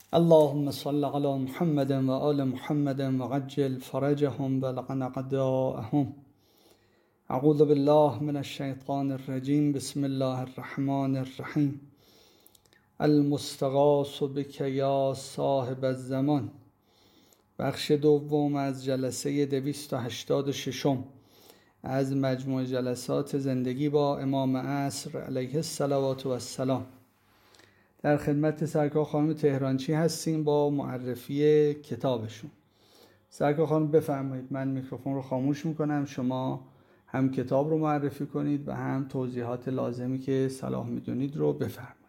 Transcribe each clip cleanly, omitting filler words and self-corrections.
اللهم صل على محمد و آل محمد وعجل فرجهم بلغ أعداءهم. اعوذ بالله من الشیطان الرجیم. بسم الله الرحمن الرحیم. المستغاث بک یا صاحب الزمان. بخش دوم از جلسه 286 از مجموع جلسات زندگی با امام عصر علیه السلام. در خدمت سرکار خانم تهرانچی هستیم با معرفی کتابشون. سرکار خانم بفرمایید، من میکروفون رو خاموش میکنم، شما هم کتاب رو معرفی کنید و هم توضیحات لازمی که صلاح میدونید رو بفرمایید.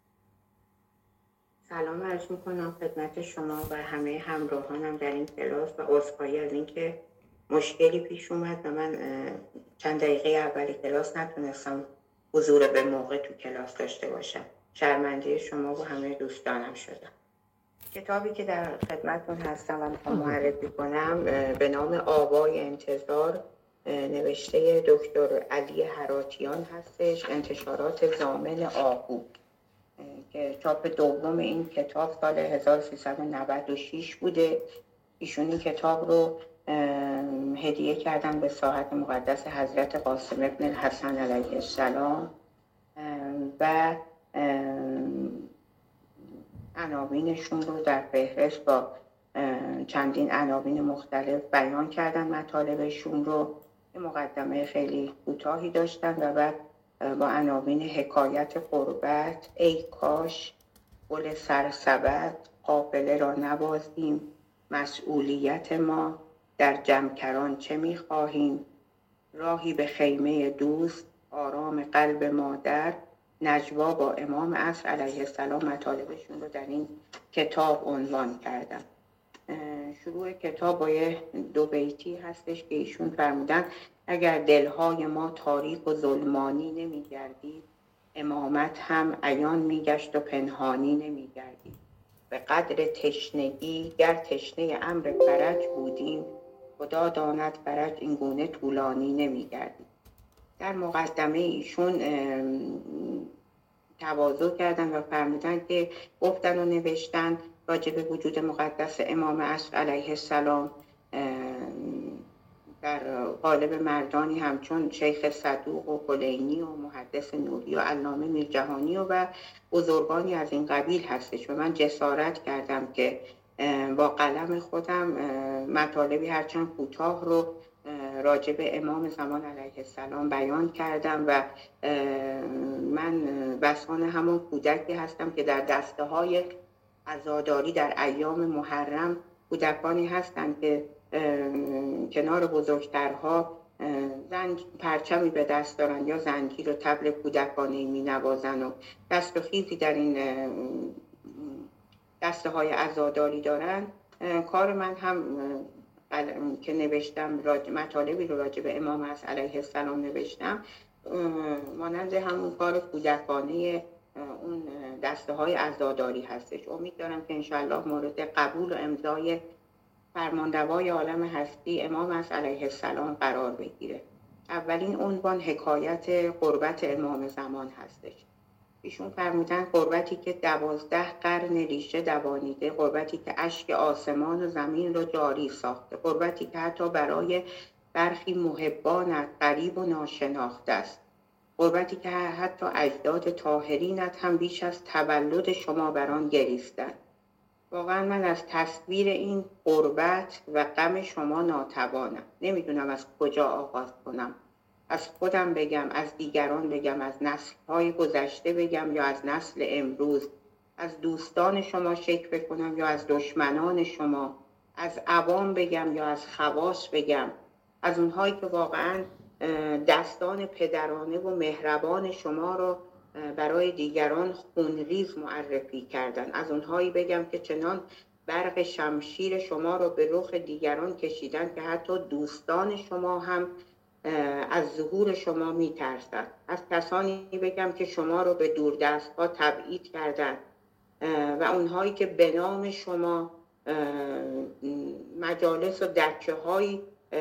سلام عرض میکنم خدمت شما و همه همراهانم در این کلاس و عذرخواهی از اینکه مشکلی پیش اومد و من چند دقیقه اول کلاس نتونستم حضور به موقع تو کلاس داشته باشم. شرمنده شما و همه دوستانم شدم. کتابی که در خدمتتون هستم و میخوام معرفی کنم به نام آوای انتظار، نوشته دکتر علی هراتیان هستش، انتشارات ضامن آهو، که چاپ دوم این کتاب سال 1396 بوده. ایشون این کتاب رو هدیه کردن به ساحت مقدس حضرت قاسم ابن الحسن علیه السلام و عناوینشون رو در فهرست با چندین عناوین مختلف بیان کردن. مطالبشون رو مقدمه خیلی کوتاهی داشتن و بعد با عناوین حکایت غربت، ای کاش، گل سرسبد، قافله را نبازیم، مسئولیت ما، در جمکران چه می‌خواهیم، راهی به خیمه دوست، آرام قلب مادر، نجوا با امام عصر علیه السلام، مطالبشون رو در این کتاب عنوان کردم. شروع کتاب با یه 2 بیتی هستش که ایشون فرمودن اگر دلهای ما تاریک و ظلمانی نمی‌گردید، امامت هم عیان میگشت و پنهانی نمی‌گردید. به قدر تشنگی گر تشنه امر فرج بودیم، خدا داند فرج این گونه طولانی نمی‌گردید. در مقدمه ایشون تواضع کردن و فرمودن که گفتن و نوشتن راجع به وجود مقدس امام عصر علیه السلام در قالب مردانی همچون شیخ صدوق و کلینی و محدث نوری و علامه میرجهانی و بزرگانی از این قبیل هستش و من جسارت کردم که با قلم خودم مطالبی هرچند کوتاه رو راجع به امام زمان علیه السلام بیان کردم و من بسان همون کودکی هستم که در دسته های عزاداری در ایام محرم کودکانی هستند که کنار بزرگترها پرچمی به دست دارن یا زنجیر و طبل کودکانه می نوازن و دست و خیزی در این دسته های عزاداری دارن. کار من هم که نوشتم مطالبی رو راجع به امام عصر علیه السلام نوشتم، مانند همون کار کودکانه اون دسته های عزاداری هستش. امید دارم که انشالله مورد قبول و امضای فرماندوای عالم هستی امام عصر علیه السلام قرار بگیره. اولین عنوان حکایت غربت امام زمان هستش. ایشون فرمودن غربتی که 12 قرن ریشه دوانیده، غربتی که اشک آسمان و زمین رو جاری ساخته، غربتی که حتی برای برخی محبانت غریب و ناشناخته است، غربتی که حتی اجداد طاهرینت هم بیش از تولد شما بر آن گریستند. واقعا من از تصویر این غربت و غم شما ناتوانم. نمیدونم از کجا آغاز کنم. از خودم بگم، از دیگران بگم، از نسل‌های گذشته بگم یا از نسل امروز، از دوستان شما شکوه کنم یا از دشمنان شما، از عوام بگم یا از خواص بگم، از اونهایی که واقعا دستان پدرانه و مهربان شما رو برای دیگران خونریز معرفی کردن، از اونهایی بگم که چنان برق شمشیر شما رو به رخ دیگران کشیدن که حتی دوستان شما هم از ظهور شما میترسن، از کسانی بگم که شما رو به دوردست‌ها تبعید کردن و اونهایی که به نام شما مجالس و دکه‌هایی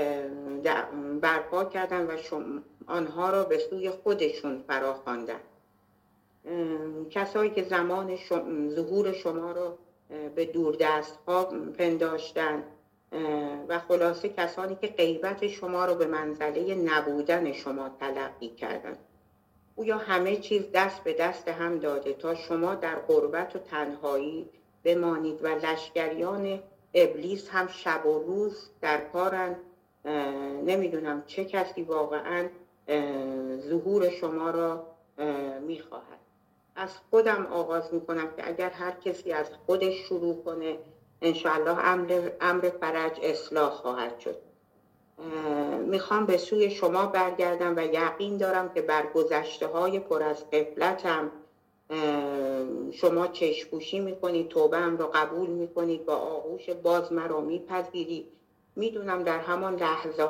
برپا کردن و آنها را به سوی خودشون فراخواندن. کسایی که زمان ظهور شما رو به دوردست ها پنداشتن و خلاصه کسانی که غیبت شما رو به منزله نبودن شما تلقی کردند. گویا همه چیز دست به دست هم داده تا شما در غربت و تنهایی بمانید و لشکریان ابلیس هم شب و روز در کارن. نمیدونم چه کسی واقعا ظهور شما را میخواهد. از خودم آغاز میکنم که اگر هر کسی از خودش شروع کنه انشاءالله امر فرج اصلاح خواهد شد. میخوام به سوی شما برگردم و یقین دارم که بر گذشته های پر از غفلتم شما چشم‌پوشی میکنید، توبه‌ام را قبول میکنید، با آغوش باز مرا میپذیرید. میدونم در همان لحظه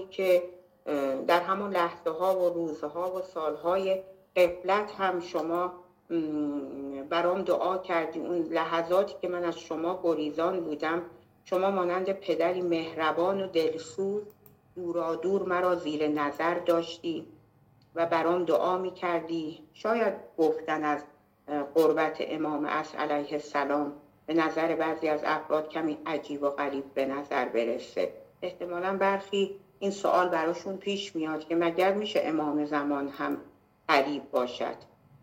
ها و روزها و سالهای غفلت هم شما برام دعا کردیم. اون لحظاتی که من از شما گریزان بودم، شما مانند پدری مهربان و دلسوز دورادور مرا زیر نظر داشتی و برام دعا میکردی. شاید گفتن از قربت امام عصر علیه السلام به نظر بعضی از افراد کمی عجیب و غریب به نظر برسه. احتمالاً برخی این سوال براشون پیش میاد که مگر میشه امام زمان هم غریب باشد؟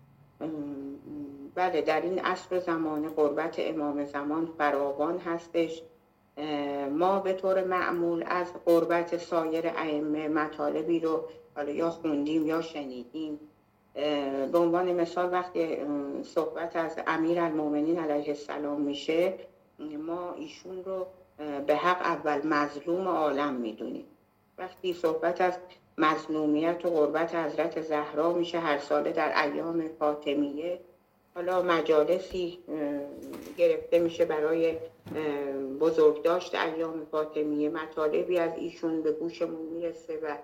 بله، در این عصر زمان قربت امام زمان فراوان هستش. ما به طور معمول از قربت سایر ائمه مطالبی رو حالا یا خوندیم یا شنیدیم. به عنوان مثال وقتی صحبت از امیرالمومنین علیه السلام میشه، ما ایشون رو به حق اول مظلوم عالم میدونیم. وقتی صحبت از مظلومیت و قربت حضرت زهرا میشه هر ساله در ایام فاطمیه، حالا مجالسی گرفته میشه برای بزرگداشت ایام فاطمیه، مطالبی از ایشون به گوشمون میرسه و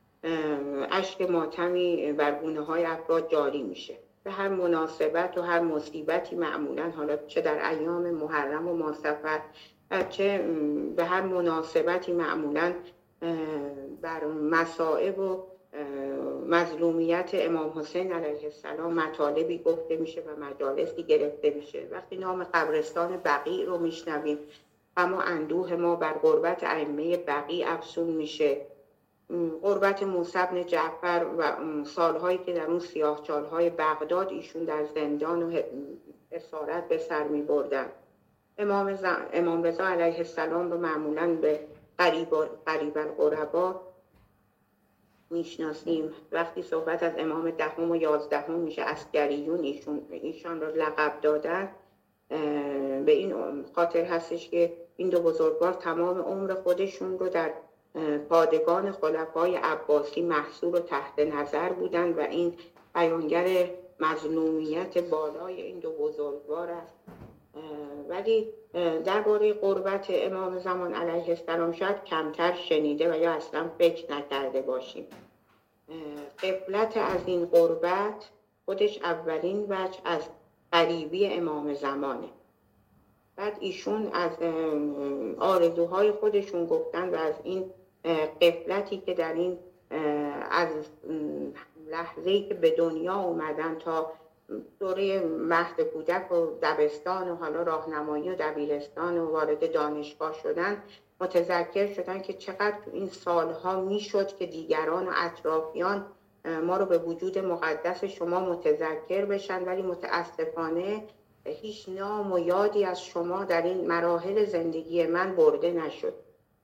اشک ماتمی بر گونه های افراد جاری میشه. به هر مناسبت و هر مصیبتی معمولا، حالا چه در ایام محرم و ماصفر، چه به هر مناسبتی معمولا بر مصائب و مظلومیت امام حسین علیه السلام مطالبی گفته میشه و مجالسی گرفته میشه. وقتی نام قبرستان بقیع رو میشنویم، اما اندوه ما بر قربت ائمه بقیع افزون میشه. قربت موسی بن جعفر و سالهایی که در اون سیاهچالهای بغداد ایشون در زندان و اسارت به سر می بردن. امام رضا علیه السلام رو معمولاً به قریب القربا میشناسیم. وقتی صحبت از امام 10 و 11 میشه عسکریون ایشان رو لقب دادن، به این خاطر هستش که این دو بزرگوار تمام عمر خودشون رو در پادگان خلفای عباسی محصور و تحت نظر بودن و این بیانگر مظلومیت بالای این دو بزرگوار است. ولی درباره قربت امام زمان علیه السلام شاید کمتر شنیده و یا اصلا فکر نکرده باشیم. غفلت از این قربت خودش اولین وجه از غریبی امام زمانه. بعد ایشون از آرزوهای خودشون گفتن و از این غفلتی که در این از لحظه‌ای که به دنیا اومدن تا دوره مهد کودک و دبستان و حالا راهنمایی و دبیرستان و وارد دانشگاه شدن، متذکر شدن که چقدر تو این سالها میشد که دیگران و اطرافیان ما رو به وجود مقدس شما متذکر بشن، ولی متاسفانه هیچ نام و یادی از شما در این مراحل زندگی من برده نشد.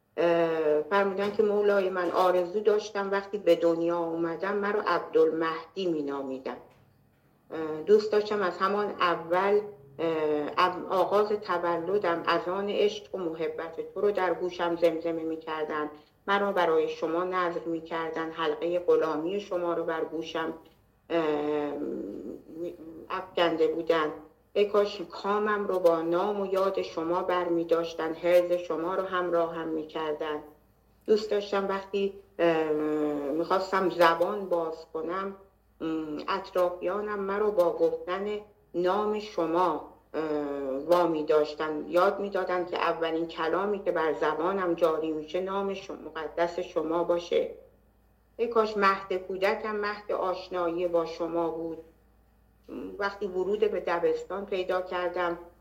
فرمودن که مولای من آرزو داشتم وقتی به دنیا اومدم مرا عبدالمهدی می نامیدن. دوست داشتم از همان اول آغاز تولدم اذان عشق و محبت تو رو در گوشم زمزمه می کردن، مرا برای شما نذر می کردن، حلقه غلامی شما رو بر گوشم افکنده بودن. ای کاش کامم رو با نام و یاد شما بر می داشتن، حرز شما رو همراهم می کردن. دوست داشتم وقتی میخواستم زبان باز کنم اطرافیانم مرا با گفتن نام شما وامی داشتن، یاد میدادن که اولین کلامی که بر زبانم جاری میشه نام مقدس شما باشه. ای کاش مهد کودکم مهد آشنایی با شما بود. وقتی ورود به دبستان پیدا کردم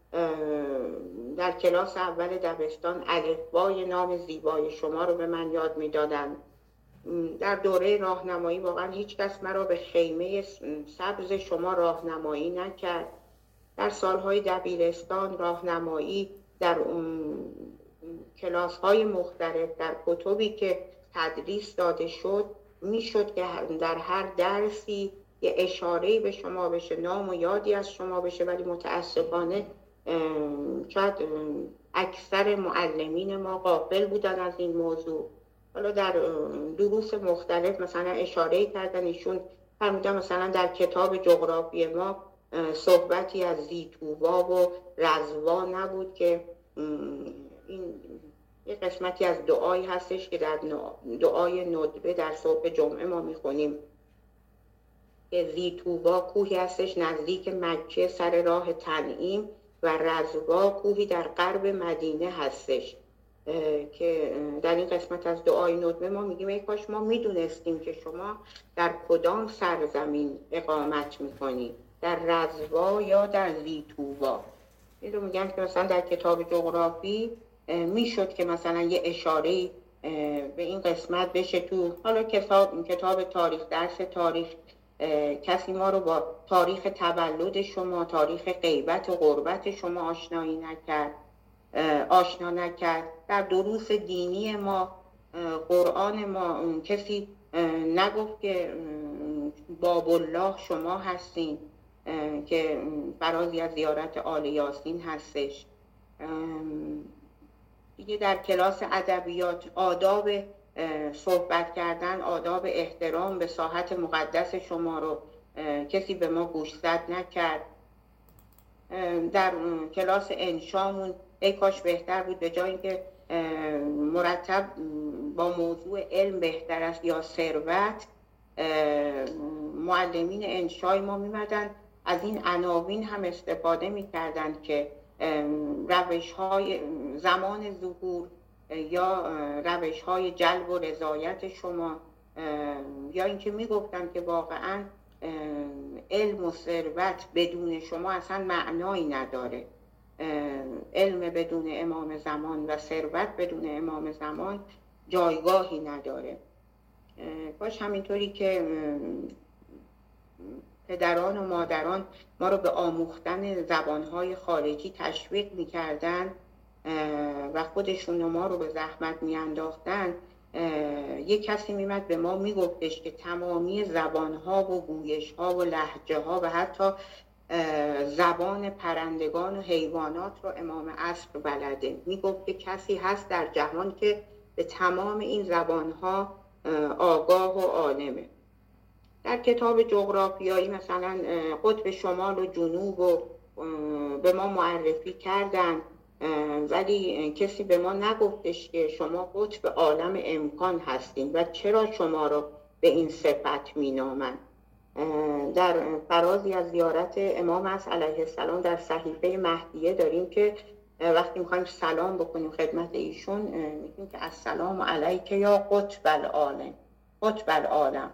در کلاس اول دبستان الفبای نام زیبای شما رو به من یاد میدادن. در دوره راهنمایی واقعا هیچ کس مرا به خیمه سبز شما راهنمایی نکرد. در سالهای دبیرستان راهنمایی در کلاس‌های مختلف، در کتبی که تدریس داده شد، میشد که در هر درسی یه اشاره‌ای به شما بشه، نام و یادی از شما بشه، ولی متاسفانه شاید اکثر معلمین ما غافل بودن از این موضوع. حالا در دروس مختلف مثلا اشاره‌ای کردن، ایشون فرمودن مثلا در کتاب جغرافی ما صحبتی از زیتووا و رزوا نبود که این یه قسمتی از دعایی هستش که در دعای ندبه در صبح جمعه ما میخونیم که زیتووا کوهی هستش نزدیک مکه سر راه تنعیم و رزوا کوهی در غرب مدینه هستش، که در این قسمت از دعای ندبه ما میگیم ای کاش ما میدونستیم که شما در کدام سرزمین اقامت میکنید، در رزوا یا در زیتووا. این رو میگن که مثلا در کتاب جغرافی میشد که مثلا یه اشاره‌ای به این قسمت بشه. تو حالا کتاب تاریخ، درس تاریخ، کسی ما رو با تاریخ تولد شما، تاریخ غیبت و غربت شما آشنا نکرد. در دروس دینی ما، قرآن ما، کسی نگفت که باب الله شما هستین که فرازی از زیارت آل یاسین هستش. دیگه در کلاس ادبیات آداب صحبت کردن، آداب احترام به ساحت مقدس شما رو کسی به ما گوشزد نکرد. در کلاس انشامون ای کاش بهتر بود به جای اینکه مرتب با موضوع علم بهتر است یا ثروت، معلمین انشای ما میمدن از این عناوین هم استفاده میکردن که روش‌های زمان ظهور یا روش‌های جلب و رضایت شما، یا اینکه میگفتن که واقعاً علم و ثروت بدون شما اصلا معنایی نداره. علم بدون امام زمان و ثروت بدون امام زمان جایگاهی نداره. باش همینطوری که پدران و مادران ما رو به آموختن زبانهای خارجی تشویق میکردن و خودشون ما رو به زحمت میانداختن، یک کسی میمد به ما میگفتش که تمامی زبانها و گویشها و لهجه‌ها و حتی زبان پرندگان و حیوانات رو امام عصر بلده. میگفت که کسی هست در جهان که به تمام این زبانها آگاه و عالمه. در کتاب جغرافیایی مثلا قطب شمال و جنوب رو به ما معرفی کردن، ولی کسی به ما نگفتش که شما قطب عالم امکان هستین و چرا شما رو به این صفت مینامن. در فرازی از زیارت امام عصر علیه السلام در صحیفه مهدیه داریم که وقتی میخوایم سلام بکنیم خدمت ایشون میگیم که السلام علیک یا قطب العالم، قطب العالم.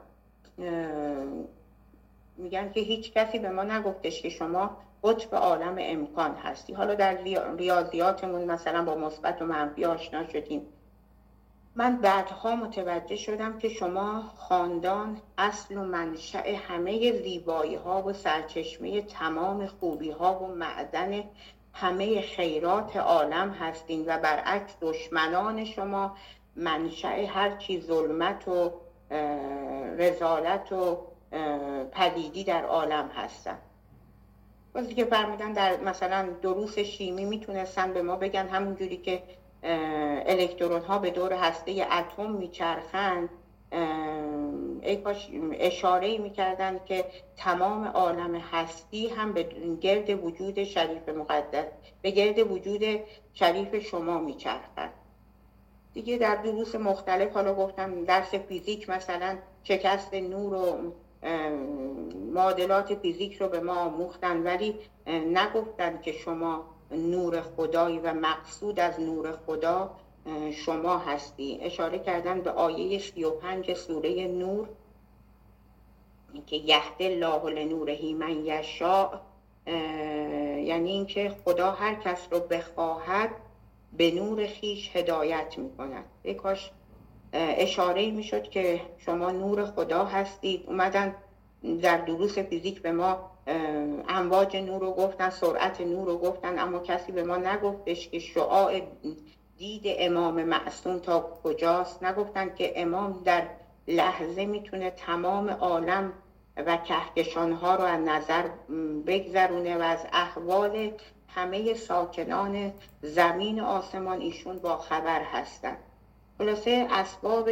میگن که هیچ کسی به ما نگفتش که شما قطب عالم امکان هستی. حالا در ریاضیاتمون مثلا با مثبت و منفی آشنا شدیم. من بعدها متوجه شدم که شما خاندان، اصل و منشأ همه زیبایی ها و سرچشمه تمام خوبی ها و معدن همه خیرات عالم هستین و برعکس دشمنان شما منشأ هر چی ظلمت و رذالت و پلیدی در عالم هستن. بازی که فرمودن در مثلا دروس شیمی میتونستن به ما بگن همونجوری که الکترون ها به دور هسته اتم میچرخند، ای کاش اشاره‌ای میکردن که تمام عالم هستی هم به گرد وجود شریف مقدس، به گرد وجود شریف شما میچرخند. دیگه در دروس مختلف حالا گفتم درس فیزیک مثلا شکست نور و معادلات فیزیک رو به ما آموختن، ولی نگفتن که شما نور خدایی و مقصود از نور خدا شما هستی. اشاره کردن به آیه 35 سوره نور که یهد الله لنوره من یشاء یعنی اینکه خدا هر کس رو بخواهد به نور خیش هدایت میکند. ای کاش اشاره‌ای میشد که شما نور خدا هستید. اومدن در دروس فیزیک به ما امواج نور رو گفتن، سرعت نور رو گفتن، اما کسی به ما نگفتش که شعاع دید امام معصوم تا کجاست. نگفتن که امام در لحظه میتونه تمام عالم و کهکشانها رو از نظر بگذرونه و از احوال همه ساکنان زمین و آسمان ایشون با خبر هستن. خلاصه اسباب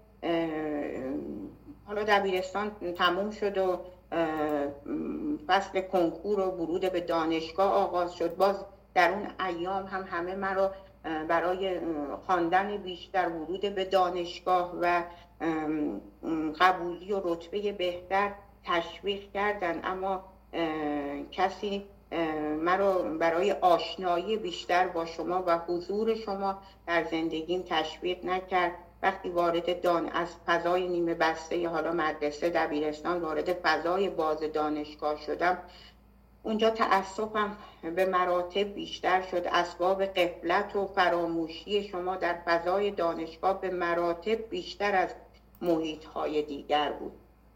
حالا دبیرستان تموم شد و فصل کنکور و ورود به دانشگاه آغاز شد. باز در اون ایام هم همه مرا برای خواندن بیشتر، ورود به دانشگاه و قبولی و رتبه بهتر تشویق کردن، اما کسی مرا برای آشنایی بیشتر با شما و حضور شما در زندگیم تشویق نکرد. وقتی وارد از فضای نیمه بسته حالا مدرسه دبیرستان وارد فضای باز دانشگاه شدم، اونجا تأسفم به مراتب بیشتر شد. اسباب غفلت و فراموشی شما در فضای دانشگاه به مراتب بیشتر از محیط‌های دیگر بود.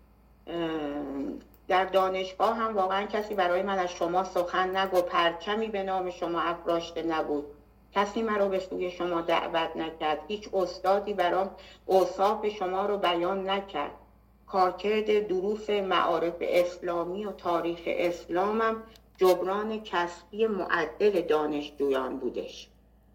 در دانشگاه هم واقعا کسی برای من از شما سخن نگفت، پرچمی به نام شما افراشته نبود، کسی مرا به سوی شما دعوت نکرد، هیچ استادی برام اوصاف شما رو بیان نکرد. کارکرد دروس معارف اسلامی و تاریخ اسلامم جبران کسبی معدل دانشجویان بودش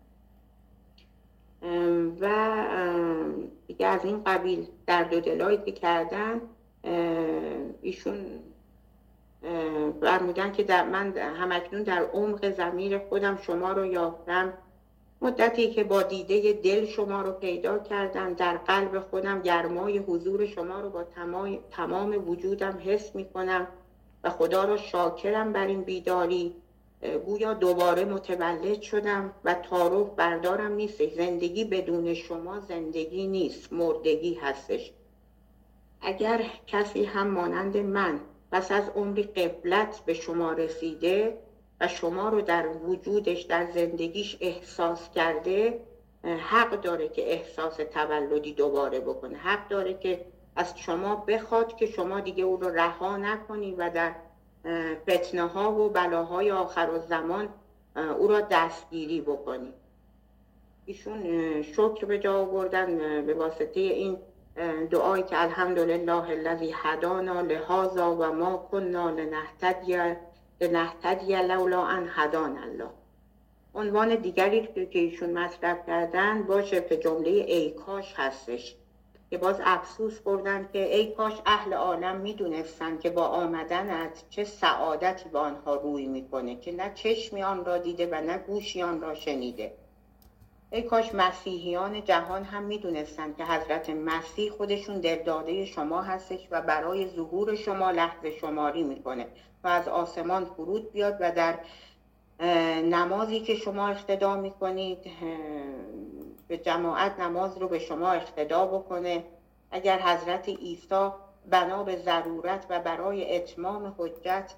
و دیگه از این قبیل درد و دلایی که کردن. ایشون فرمودن که من همکنون در عمق ضمیر خودم شما رو یافتم. مدتی که با دیده دل شما رو پیدا کردم، در قلب خودم گرمای حضور شما رو با تمام وجودم حس می کنم و خدا رو شاکرم بر این بیداری. گویا دوباره متولد شدم و تعارف بردارم نیست. زندگی بدون شما زندگی نیست، مردگی هستش. اگر کسی هم مانند من پس از عمری غفلت به شما رسیده و شما رو در وجودش، در زندگیش احساس کرده، حق داره که احساس تولدی دوباره بکنه. حق داره که از شما بخواد که شما دیگه او رو رها نکنی و در فتنه ها و بلاهای آخرالزمان او را دستگیری بکنی. ایشون شکر به جا آوردن به واسطه این دعایی که الحمدلله الذی هدانا لهذا و ما کنا لنهتدی لولا ان هدانا الله. عنوان دیگری که ایشون مطرح کردن با شبه جمله ای کاش هستش که باز افسوس خوردن که ای کاش اهل عالم میدونستن که با آمدنت چه سعادتی با آنها روی میکنه که نه چشمی آن را دیده و نه گوشی آن را شنیده. ای کاش مسیحیان جهان هم میدونستن که حضرت مسیح خودشون دلداده شما هستش و برای ظهور شما لحظه شماری میکنه و از آسمان فرود بیاد و در نمازی که شما اقتدا میکنید به جماعت نماز رو به شما اقتدا بکنه. اگر حضرت عیسی بنا به ضرورت و برای اتمام حجت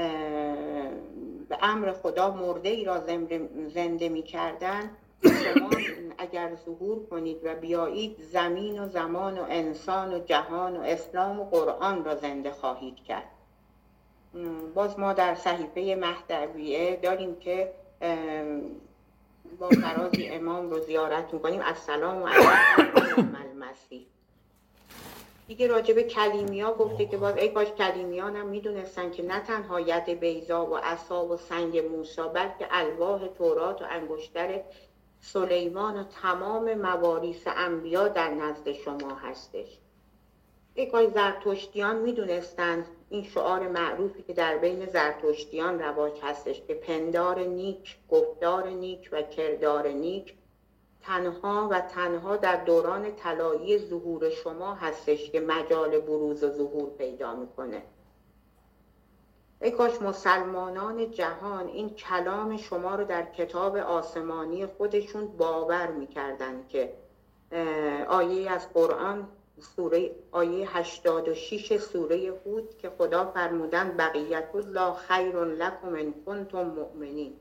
به امر خدا مرده ای را زنده میکردن، شما اگر ظهور کنید و بیایید زمین و زمان و انسان و جهان و اسلام و قرآن را زنده خواهید کرد. باز ما در صحیفه مهدویه داریم که با فرازی امام رو زیارت میکنیم السلام علیکم المسیح. دیگه راجب کلیمیا گفته که باز ای کاش کلیمیان هم میدونستن که نه تنها ید بیضا و عصا و سنگ موسی بلکه الواح تورات و انگشتر سلیمان و تمام مواریث انبیا در نزد شما هستش. ای کاش زرتشتیان میدونستند این شعار معروفی که در بین زرتشتیان رواج هستش که پندار نیک، گفتار نیک و کردار نیک تنها و تنها در دوران طلایی ظهور شما هستش که مجال بروز و ظهور پیدا میکنه. ای کاش مسلمانان جهان این کلام شما رو در کتاب آسمانی خودشون باور میکردن که آیه از قرآن سوره آیه 86 سوره هود که خدا فرمودن بقیت الله خیر لکم ان کنتم مؤمنین.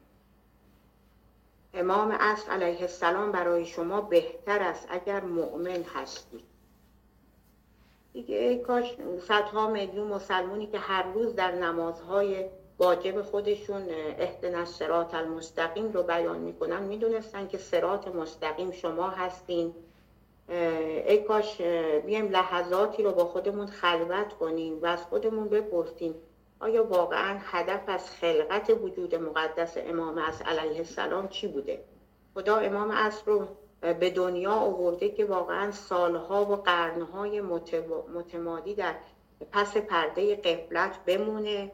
امام عصر علیه السلام برای شما بهتر است اگر مؤمن هستید. دیگه کاش صدها میلیون مسلمانی که هر روز در نمازهای واجب خودشون اهدنا الصراط المستقیم رو بیان میکنن میدونستن که صراط مستقیم شما هستین. ای کاش بیایم لحظاتی رو با خودمون خلوت کنیم و از خودمون بپرسیم آیا واقعا هدف از خلقت وجود مقدس امام عصر علیه السلام چی بوده؟ خدا امام عصر رو به دنیا آورده که واقعا سالها و قرنهای متمادی در پس پرده غفلت بمونه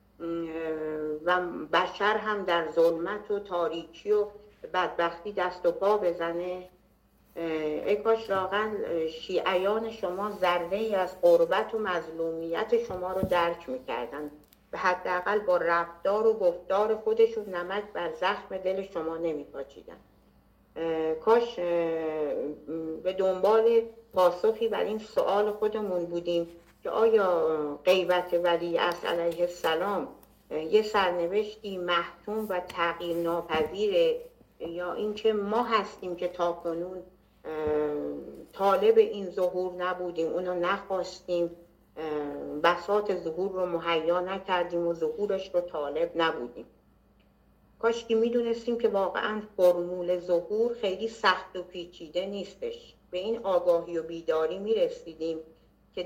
و بشر هم در ظلمت و تاریکی و بدبختی دست و پا بزنه. ای کاش واقعا شیعیان شما ذره‌ای از قربت و مظلومیت شما رو درک میکردن و حداقل با رفتار و گفتار خودشون نمک بر زخم دل شما نمیپاچیدن. کاش به دنبال پاسخی بر این سوال خودمون بودیم که آیا غیبت ولی عصر علیه السلام یه سرنوشتی محتوم و تغییر ناپذیره یا اینکه ما هستیم که تاکنون طالب این ظهور نبودیم، اونو نخواستیم، بساط ظهور رو مهیا نکردیم و ظهورش رو طالب نبودیم. کاش که میدونستیم که واقعا فرمول ظهور خیلی سخت و پیچیده نیستش. به این آگاهی و بیداری میرسیدیم که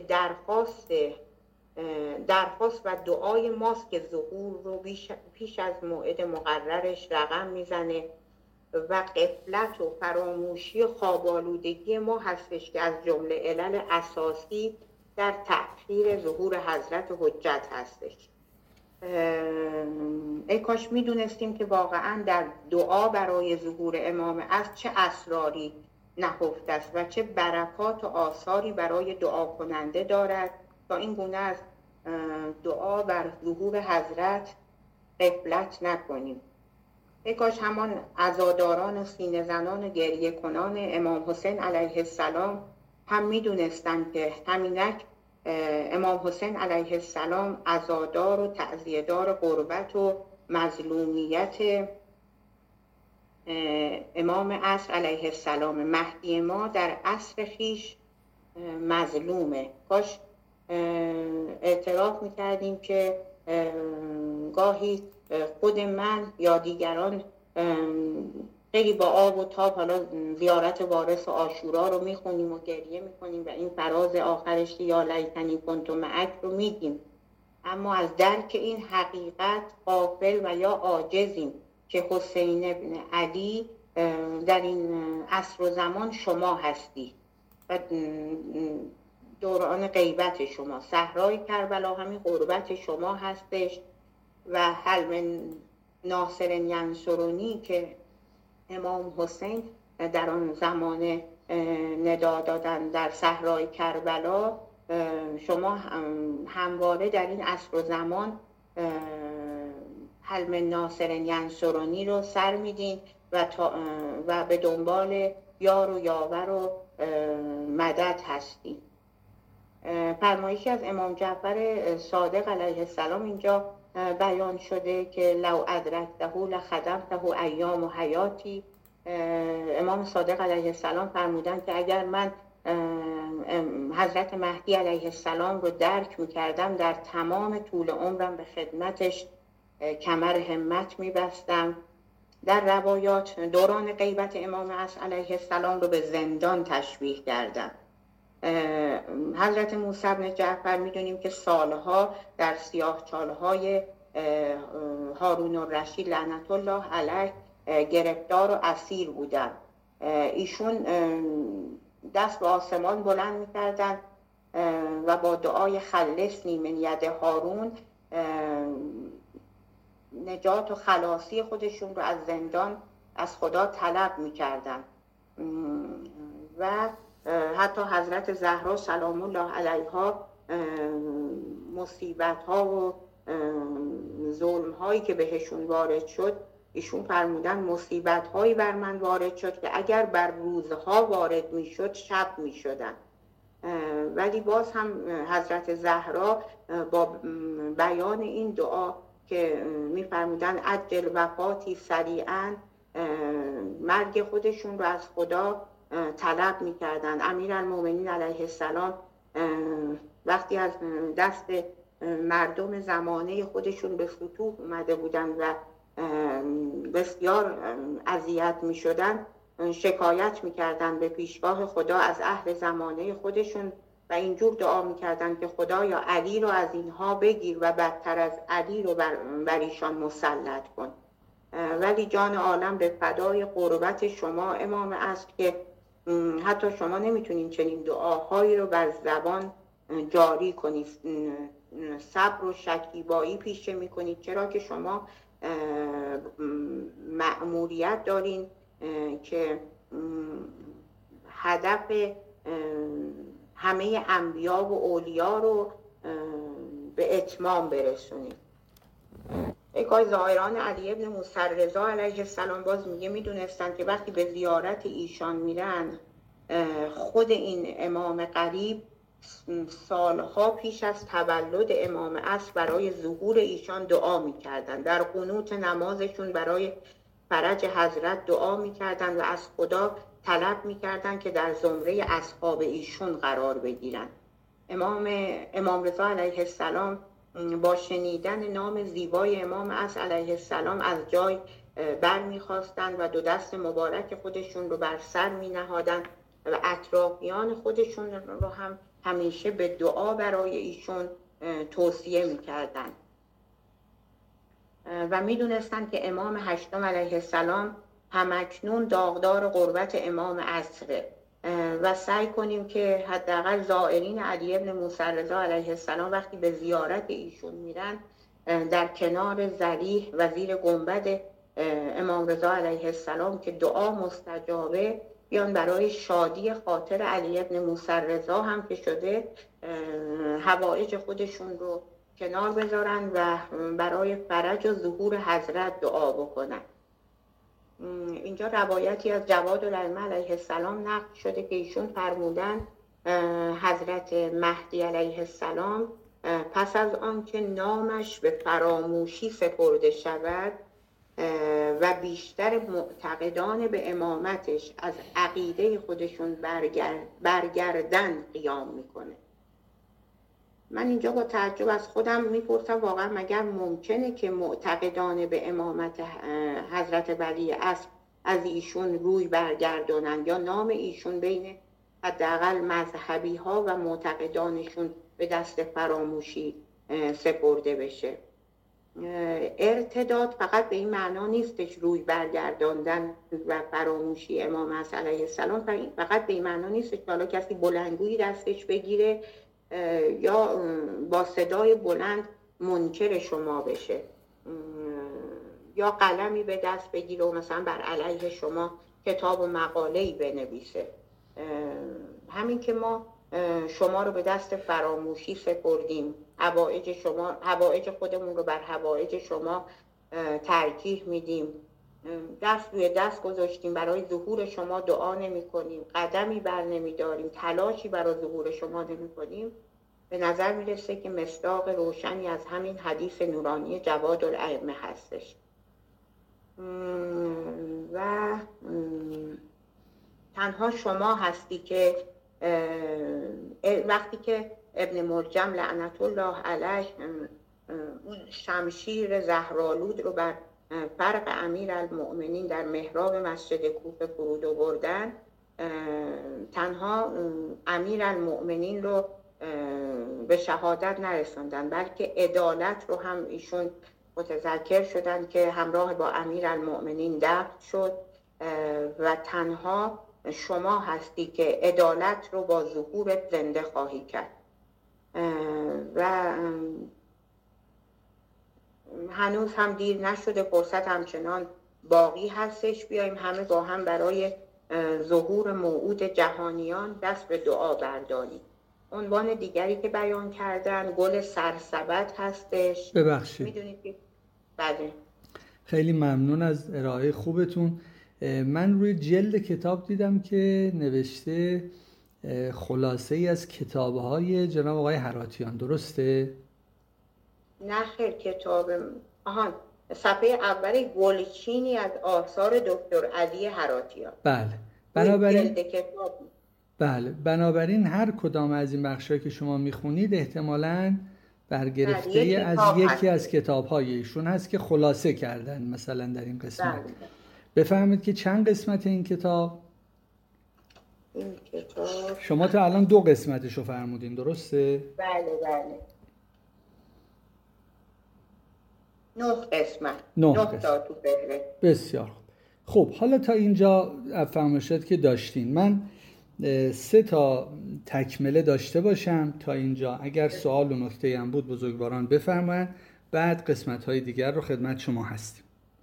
درخواست و دعای ماست که ظهور رو پیش از موعد مقررش رقم میزنه و غفلت و فراموشی و خواب‌آلودگی ما هستش که از جمله علل اساسی در تأخیر ظهور حضرت حجت هستش. ای کاش میدونستیم که واقعا در دعا برای ظهور امام عصر چه اسراری نهفته است و چه برکات و آثاری برای دعا کننده دارد تا این گونه از دعا بر ظهور حضرت غفلت نکنیم. ای کاش همان عزاداران و سینه زنان و گریه کنان امام حسین علیه السلام هم میدونستند که همینک امام حسین علیه السلام عزادار و تعزیه‌دار غربت و مظلومیت امام عصر علیه السلام. مهدی ما در عصر خیش مظلومه. کاش اعتراف میکردیم که گاهی خود من یا دیگران خیلی با آب و تاب حالا زیارت وارث و عاشورا رو میخونیم و گریه میکنیم و این فراز آخرش یا لیتنی کنت معک رو میگیم، اما از درک این حقیقت غافل و یا عاجزیم که حسین ابن علی در این عصر و زمان شما هستی و دوران غیبت شما، صحرای کربلا همین قربت شما هستش و هل من ناصر ینصرونی که امام حسین در آن زمان ندا دادن در صحرای کربلا، شما همواره در این عصر و زمان هل من ناصر ینصرونی رو سر میدین و به دنبال یار و یاور و مدد هستید. فرمایشی از امام جعفر صادق علیه السلام اینجا بیان شده که لو ادرکته لخدمته ایام و حیاتی. امام صادق علیه السلام فرمودن که اگر من حضرت مهدی علیه السلام رو درک میکردم در تمام طول عمرم به خدمتش کمر همت میبستم. در روایات دوران غیبت امام عصر علیه السلام رو به زندان تشبیه کردن. حضرت موسی بن جعفر میدونیم که سالها در سیاهچالهای هارون الرشید لعنت الله علیه گرفتار و اسیر بودن. ایشون دست به آسمان بلند میکردن و با دعای خلصنی من ید هارون نجات و خلاصی خودشون رو از زندان از خدا طلب میکردن و حتی حضرت زهرا سلام الله علیها مصیبت ها و ظلم هایی که بهشون وارد شد، ایشون فرمودن مصیبت هایی بر من وارد شد که اگر بر روزها وارد می شد شب می شدن. ولی باز هم حضرت زهرا با بیان این دعا که می‌فرمودن عجل وفاتی سریعاً، مرگ خودشون رو از خدا طلب می‌کردن. امیرالمومنین علیه السلام وقتی از دست مردم زمانه خودشون به فتوح اومده بودن و بسیار اذیت می‌شدن، شکایت می‌کردن به پیشگاه خدا از اهل زمانه خودشون و اینجور دعا می‌کردن که خدایا علی رو از اینها بگیر و بدتر از علی رو بر ایشان مسلط کن. ولی جان عالم به فدای قربت شما امام است که حتی شما نمیتونین چنین دعاهایی رو بر زبان جاری کنید، صبر و شکیبایی پیشه میکنید، چرا که شما مأموریت دارین که هدف همه انبیا و اولیا رو به اتمام برسونید. یکای زائران علی ابن موسی رضا علیه السلام باز میدونستن که وقتی به زیارت ایشان میرن، خود این امام قریب سالها پیش از تولد امام عصر برای ظهور ایشان دعا میکردن، در قنوت نمازشون برای فرج حضرت دعا میکردن و از خدا طلب میکردن که در زمره اصحاب ایشون قرار بگیرن. امام رضا علیه السلام با شنیدن نام زیبای امام عصر علیه السلام از جای برمیخواستند و دو دست مبارک خودشون رو بر سر می نهادن و اطرافیان خودشون رو هم همیشه به دعا برای ایشون توصیه می کردن و می دونستن که امام هشتم علیه السلام همکنون داغدار قربت امام عصره و سعی کنیم که حداقل زائرین علی ابن موسی رضا علیه السلام وقتی به زیارت ایشون میرن در کنار ذریح و زیر گنبد امام رضا علیه السلام که دعا مستجابه بیان برای شادی خاطر علی ابن موسی رضا هم که شده حوائج خودشون رو کنار بذارن و برای فرج و ظهور حضرت دعا بکنن. اینجا روایتی از جواد الائمه علیه السلام نقل شده که ایشون فرمودن حضرت مهدی علیه السلام پس از آنکه نامش به فراموشی سپرده شود و بیشتر معتقدان به امامتش از عقیده خودشون برگردن قیام میکنه. من اینجا با تعجب از خودم میپرسم واقعا مگر ممکنه که معتقدان به امامت حضرت ولی عصر از ایشون روی برگردانند یا نام ایشون بین حداقل مذهبی ها و معتقدانشون به دست فراموشی سپرده بشه؟ ارتداد فقط به این معنا نیستش روی برگرداندن و فراموشی امام عصر علیه السلام، فقط به این معنا نیستش که حالا کسی بلندگویی دستش بگیره یا با صدای بلند منکر شما بشه یا قلمی به دست بگیره و مثلا بر علیه شما کتاب و مقاله‌ای بنویسه. همین که ما شما رو به دست فراموشی سپردیم، حوائج خودمون رو بر حوائج شما ترجیح میدیم، دست روی دست گذاشتیم، برای ظهور شما دعا نمی کنیم، قدمی بر نمی داریم، تلاشی برای ظهور شما نمی کنیم، به نظر میرسه که مصداق روشنی از همین حدیث نورانی جواد الائمه هستش. و تنها شما هستی که وقتی که ابن ملجم لعنت الله علیه اون شمشیر زهرآلود رو بر فرق امیرالمؤمنین در محراب مسجد کوفه فرود آوردن، تنها امیرالمؤمنین رو به شهادت نرسوندن بلکه عدالت رو هم ایشون متذکر شدن که همراه با امیرالمؤمنین دفن شد و تنها شما هستی که عدالت رو با ظهورت زنده خواهی کرد. و هنوز هم دیر نشده، فرصت همچنان باقی هستش، بیاییم همه با هم برای ظهور موعود جهانیان دست به دعا برداریم. عنوان دیگری که بیان کردن گل سرسبد هستش. ببخشید. میدونید که بله. خیلی ممنون از ارائه خوبتون. من روی جلد کتاب دیدم که نوشته خلاصه ای از کتاب‌های جناب آقای هراتیان، درسته؟ نه خیر، کتاب صفحه اولی گلچینی از آثار دکتر علی هراتیان. بله، بنابراین هر کدام از این بخشایی که شما میخونید احتمالاً برگرفته از یکی از کتاب‌های ایشون هست که خلاصه کردن مثلا در این قسمت. بفهمید که چند قسمت این کتاب؟ شما تا الان 2 قسمتشو فرمودین، درسته؟ بله 9 قسمت. 9 تا تو بهره. بسیار خوب. حالا تا اینجا فرمایشات که داشتین، من 3 تا تکمله داشته باشم تا اینجا. اگر سوال و نکته هم بود بزرگواران بفرمایید، بعد قسمت‌های دیگر رو خدمت شما هستیم.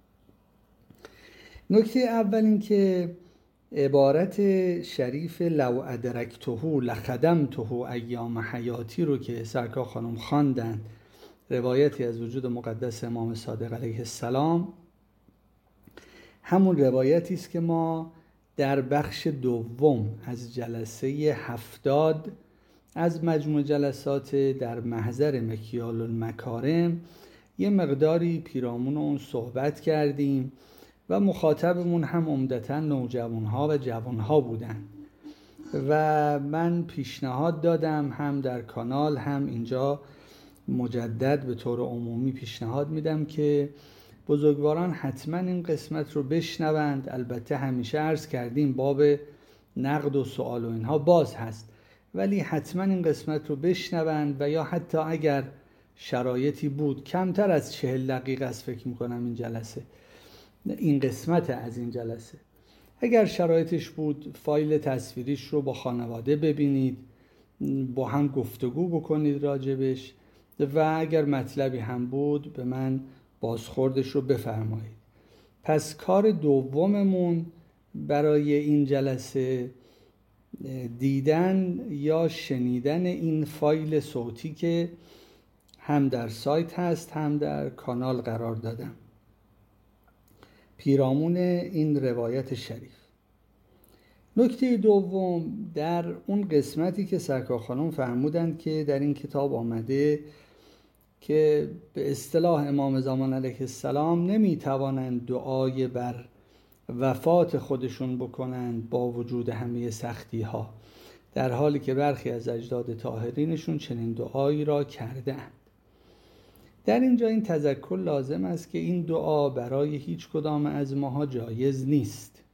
نکته اول این که عبارت شریف لو ادرکته لخدمته ایام حیاتی رو که سرکار خانم خواندن، روایتی از وجود مقدس امام صادق علیه السلام، همون روایتی است که ما در بخش دوم از جلسه 70 از مجموع جلسات در محضر مکیال المکارم یه مقداری پیرامون اون صحبت کردیم و مخاطبمون هم عمدتاً نوجوانها و جوانها بودن و من پیشنهاد دادم هم در کانال هم اینجا مجدد به طور عمومی پیشنهاد میدم که بزرگواران حتما این قسمت رو بشنوند. البته همیشه عرض کردیم باب نقد و سوال و اینها باز هست، ولی حتما این قسمت رو بشنوند و یا حتی اگر شرایطی بود، کمتر از 40 دقیقه است فکر میکنم این جلسه، این قسمت از این جلسه، اگر شرایطش بود فایل تصویریش رو با خانواده ببینید، با هم گفتگو بکنید راجبش و اگر مطلبی هم بود به من بازخوردش رو بفرمایید. پس کار دوممون برای این جلسه دیدن یا شنیدن این فایل صوتی که هم در سایت هست هم در کانال قرار دادم، پیرامون این روایت شریف. نکته دوم، در اون قسمتی که سرکار خانم فرمودند که در این کتاب آمده که به اصطلاح امام زمان علیه السلام نمیتوانند دعای بر وفات خودشون بکنند با وجود همه سختی ها، در حالی که برخی از اجداد طاهرینشون چنین دعایی را کردند. در اینجا این تذکر لازم است که این دعا برای هیچ کدام از ماها جایز نیست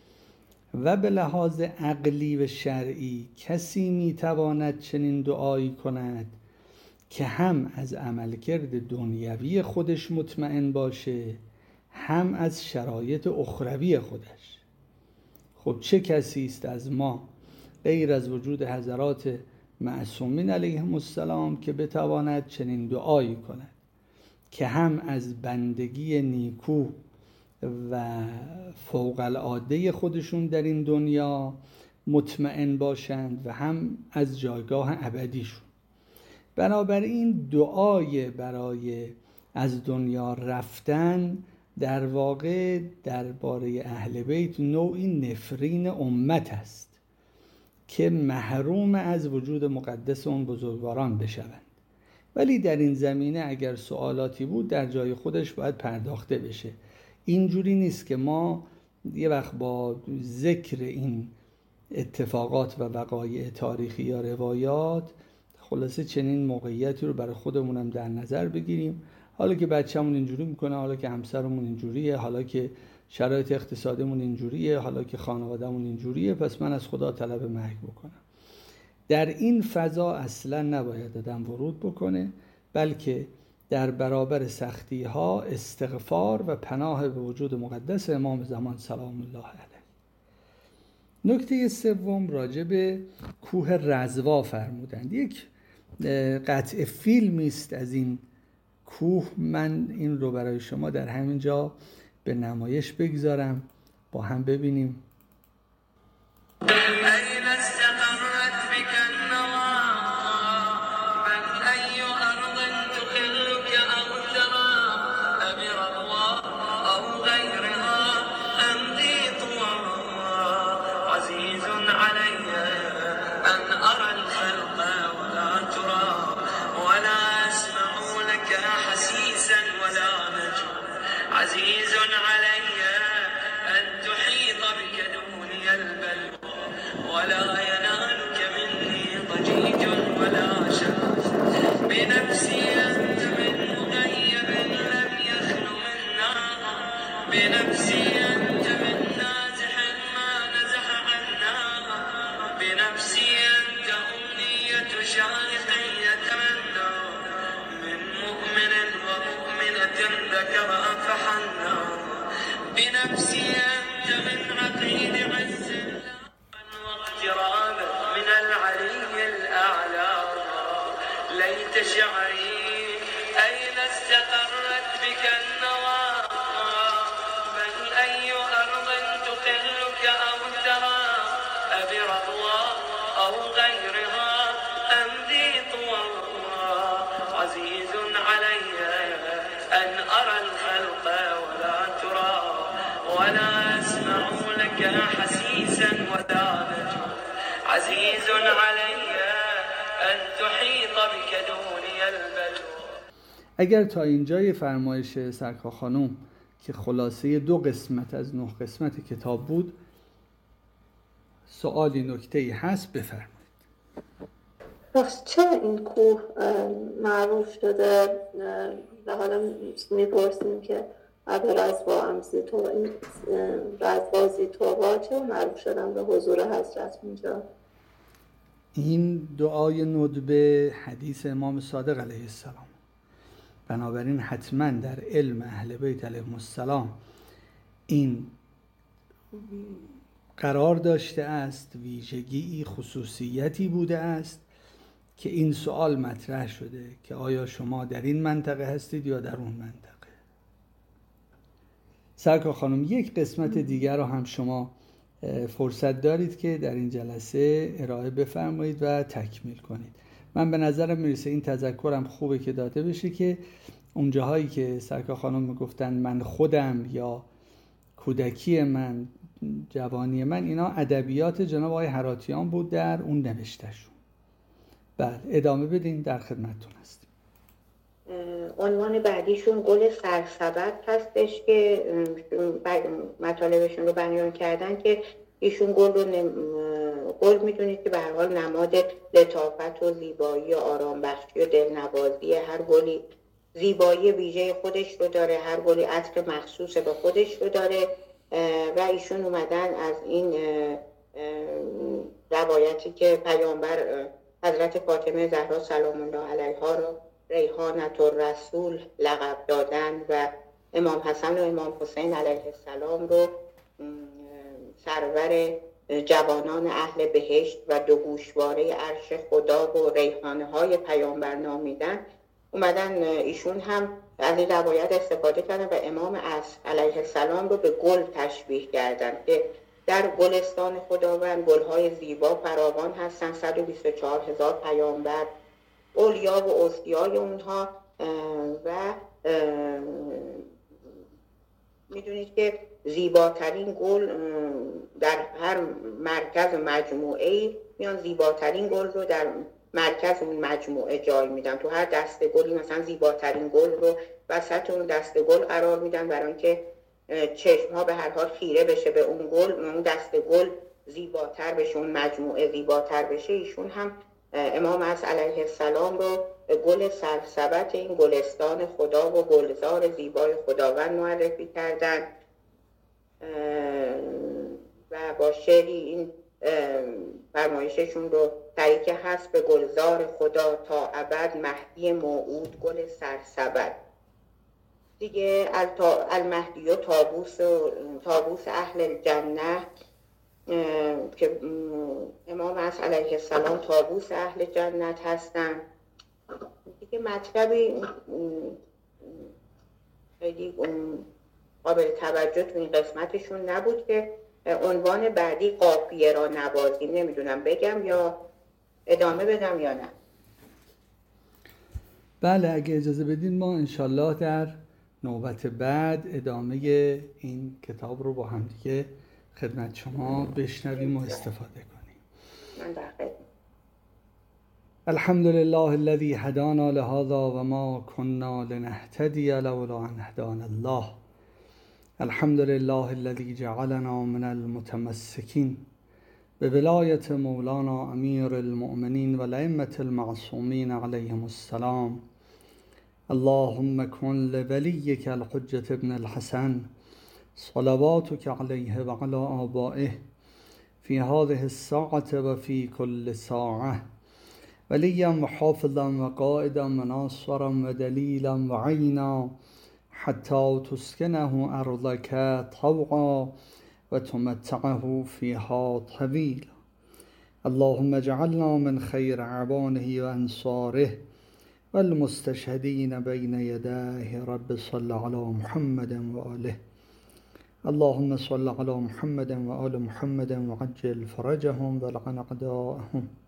و به لحاظ عقلی و شرعی کسی میتواند چنین دعایی کند که هم از عملکرد دنیوی خودش مطمئن باشه، هم از شرایط اخروی خودش. خب چه کسی است از ما غیر از وجود حضرات معصومین علیهم السلام که بتواند چنین دعایی کند که هم از بندگی نیکو و فوق العاده خودشون در این دنیا مطمئن باشند و هم از جایگاه ابدیشون. بنابراین دعای برای از دنیا رفتن در واقع درباره اهل بیت نوعی نفرین امت است که محروم از وجود مقدس اون بزرگواران بشوند. ولی در این زمینه اگر سوالاتی بود در جای خودش باید پرداخته بشه. اینجوری نیست که ما یه وقت با ذکر این اتفاقات و وقایع تاریخی یا روایات خلاصه چنین موقعیتی رو برای خودمونم در نظر بگیریم، حالا که بچه‌مون اینجوری میکنه، حالا که همسرمون اینجوریه، حالا که شرایط اقتصادیمون اینجوریه، حالا که خانوادهمون اینجوریه، پس من از خدا طلب مرگ بکنم. در این فضا اصلا نباید آدم ورود بکنه، بلکه در برابر سختی ها استغفار و پناه به وجود مقدس امام زمان سلام الله علیه. نکته سوم راجع به کوه رضوا فرمودند. یک قطع فیلمی است از این کوه، من این رو برای شما در همین جا به نمایش بگذارم با هم ببینیم. بنفسي أنت من نازح ما نزح عنا، بنفسي أنت أمنية شارق يتمنى، من مؤمن ومؤمنة ذكر فحنا، بنفسي أنت من عقيد عز واقترابا من العلي الأعلى، ليت شعري أين استقرت بك النوى، بل أي أرض تقلك أو ترى، أبرضوى أو غيرها أمضي طوى، عزيز علي أن أرى الخلق ولا ترى، ولا أسمع لك حسيسا ولا نجوى، عزيز علي أن تحيط بك دوني البلوى. اگر تا اینجای فرمایش سرکار خانم که خلاصه 2 قسمت از 9 قسمت کتاب بود سوالی نکته‌ای هست بفرمایید. راست چرا این کوه معروف شده و حالا میپرسیم که ابرزوا امضی تو این رزوازی تو چرا معروف شدن به حضور حضرت اونجا؟ این دعای ندبه حدیث امام صادق علیه السلام، بنابراین حتما در علم اهل بیت علیهم السلام این قرار داشته است، ویژگی خصوصیتی بوده است که این سوال مطرح شده که آیا شما در این منطقه هستید یا در اون منطقه. سرکار خانم یک قسمت دیگر رو هم شما فرصت دارید که در این جلسه ارائه بفرمایید و تکمیل کنید. من به نظرم میرسه این تذکرم خوبه که داده بشه که اونجاهایی که سرکار خانم میگفتن من خودم یا کودکی من، جوانی من، اینا ادبیات جناب آقای هراتیان بود در اون نوشتهشون. بله ادامه بدین، در خدمتتون هستیم. عنوان بعدیشون گل سرسبد هستش که مطالبشون رو بیان کردن که ایشون گل میدونید که به هر حال نماد لطافت و زیبایی و آرام بخشی و دلنوازی، هر گلی زیبایی ویژه خودش رو داره، هر گلی عطر مخصوص به خودش رو داره و ایشون اومدن از این روایتی که پیامبر حضرت فاطمه زهرا سلام الله علیها رو ریحانة الرسول لقب دادن و امام حسن و امام حسین علیه السلام رو سرور جوانان اهل بهشت و 2 گوشواره عرش خدا و ریحانه های پیامبر نامیدن، اومدن ایشون هم از این روایت استفاده کردن و امام عصر علیه السلام رو به گل تشبیه کردن که در گلستان خداوند گلهای زیبا فراوان هستن، 124,000 پیامبر، اولیا و اوصیای اونها و میدونید که زیباترین گل در هر مرکز مجموعه میان زیباترین گل رو در مرکز اون مجموعه جای میدن. تو هر دسته گلی مثلا زیباترین گل رو وسط اون دسته گل قرار میدن برای اینکه چشم ها به هر حال خیره بشه به اون گل، اون دسته گل زیباتر بشه، اون مجموعه زیباتر بشه. ایشون هم امام عصر علیه السلام رو گل سرسبد این گلستان خدا و گلزار زیبای خداوند معرفی کردن و با شعری این فرمایششون رو طریق هست به گلزار خدا تا ابد مهدی موعود گل سرسبد. دیگه المهدی و طاووس اهل الجنه که امام عصر علیه السلام طاووس اهل جنت هستن. دیگه مطلبی خیلی قابل توجه تو این قسمتشون نبود که عنوان بعدی قافیه را نوازیم. نمیدونم بگم یا ادامه بدم یا نه. بله اگه اجازه بدین ما انشالله در نوبت بعد ادامه این کتاب رو با هم دیگه خدمت شما بشنویم و استفاده کنیم. من در خدمت. الحمد لله الذي هدانا لهذا وما كنا لنهتدي لولا ان هدانا الله. الحمد لله الذي جعلنا من المتمسكين بولاية مولانا امير المؤمنين والائمة المعصومين عليهم السلام. اللهم كن لوليك الحجة ابن الحسن صلواتك عليه وعلى آبائه في هذه الساعة وفي كل ساعة وليا وحافظا وقائدا وناصرا ودليلا وعينا حتى تسكنه أرضك طوعا وتمتعه فيها طويلا. اللهم اجعلنا من خير أعوانه وأنصاره والمستشهدين بين يديه. رب صل على محمد وآله. اللهم صل على محمد وآل محمد وعجل فرجهم والعن أعداءهم.